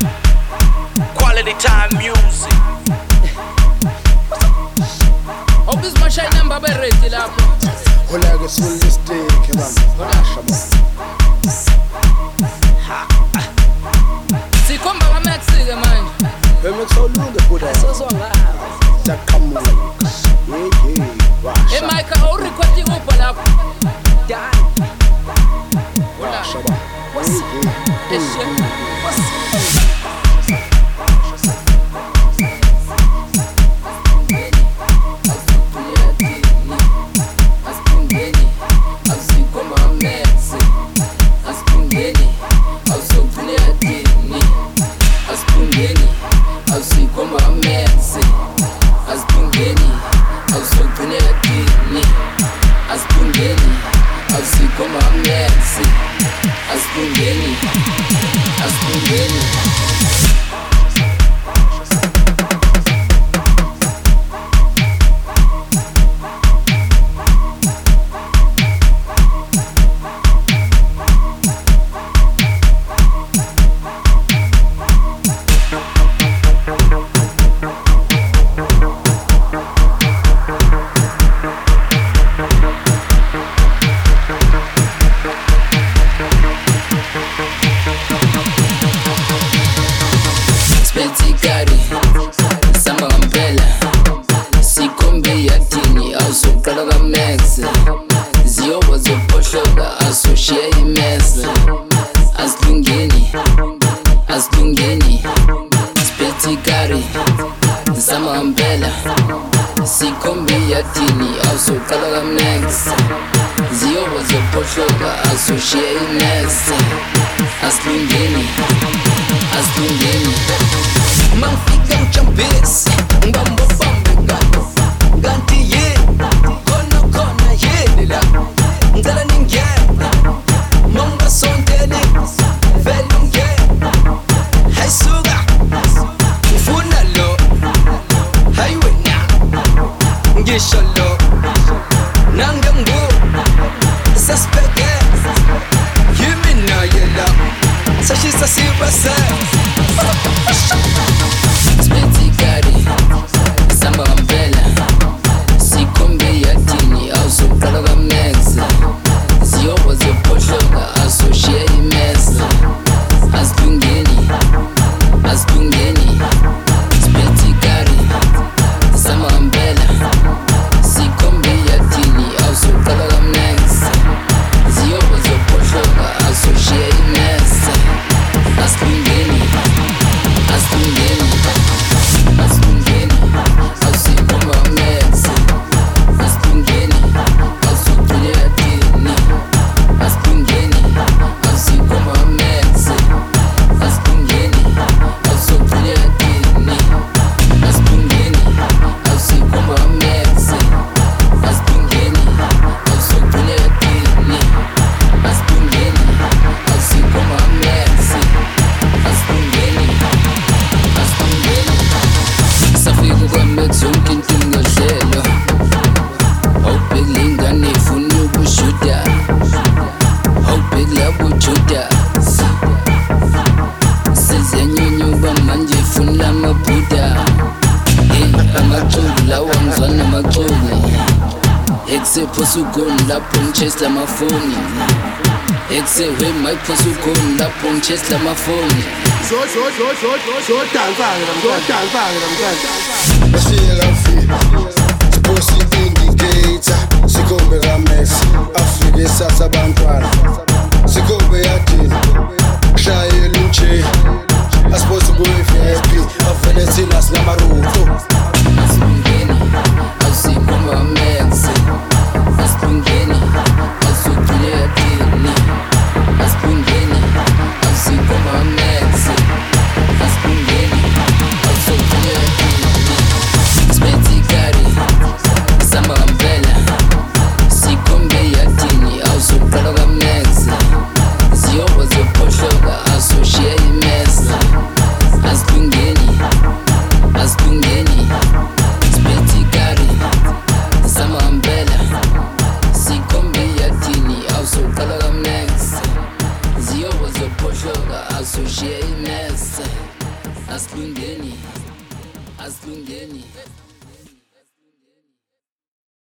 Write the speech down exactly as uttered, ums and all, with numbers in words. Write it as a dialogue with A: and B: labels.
A: Quality time music.
B: Obis mashai namba bereti lapho.
C: Hola ke solistic bana.
B: Sikhomba kwa Max ke manje.
C: Bemekusolunga buda.
B: Sozonga.
C: Siyaqhamuka. Yeah yeah. Washa.
B: Hey Mike, o recording upha lapho. Dan. Hola.
C: Shaba. Yeah yeah.
B: Spetikari Samba kampela Sikombe yatini Awusoqala ka Max Ziyoba zophohloka Asoshiya imesa Asilungeni Asilungeni Spetikari Samba kampela Sikombe yatini Awusoqala ka Max Ziyoba zophohloka Asoshiya imesa Asilungeni Asilungeni Mangifika mjambisi Ngibamba bambe ngalo Kanti yini Khona khona yini la Ngicela ningene Mangasondeli Vele ungene Hayi suka Ngifuna lo Hayi wena Ngisho lo Nange ngu Suspect Yimi naye la Sashisa sibase Spetikari Samba kampela Sikombe yatini Awusoqala ka Max Ziyoba zophohloka Asoshiya imesa Asilungeni Asilungeni Spetikari Samba kampela Sikombe yatini Awusoqala ka Max Ziyoba zophohloka Asoshiya imesa Asilungeni Asilungeni Asilungeni Awusikhomba ka Max Asilungeni Awusoqala yatini Asilungeni Awusikhomba ka Max Asilungeni Awusoqala yatini Asilungeni Awusikhomba ka Max Asilungeni Awusoqala yatini Asilungeni Awusikhomba ka Max Asilungeni Asilungeni Safika kwa Max yonke into ngohlelo Awubheki lengane ifuna ukushuda Awubheki labo juda Seziyanyenyuka manje ifuna amabhuda Hey amaxuku lawa ngizwana amaxuku Ekusephosa ugoni lapho ngitshesi lamafoni Ekuse Mike phosa ugoni lapho ngitshesi lamafoni
C: So so so so so so dansa ke namhlanje. Dansa ke namhlanje. Bashiyeka mfika. Siposi indicator. Sikombe ka Max. Afrika sasa bantwana. Sikombe yatini. Shayela unje. Asiphosi ku V I P. Avele thina sinamaruto.
B: Asilungeni Awusikhomba ka Max Asilungeni Awusoqala yatini Asilungeni Awusikhomba ka Max Asilungeni Awusoqala yatini Spetikari Samba kampela Sikombe yatini Awusoqala ka Max Ziyoba zophohloka Asoshiya imesa Asilungeni Asilungeni Spetikari Samba kampela Sikombe yatini Awusoqala ka Max Ziyoba zophohloka Asoshiya imesa asilungeni asilungeni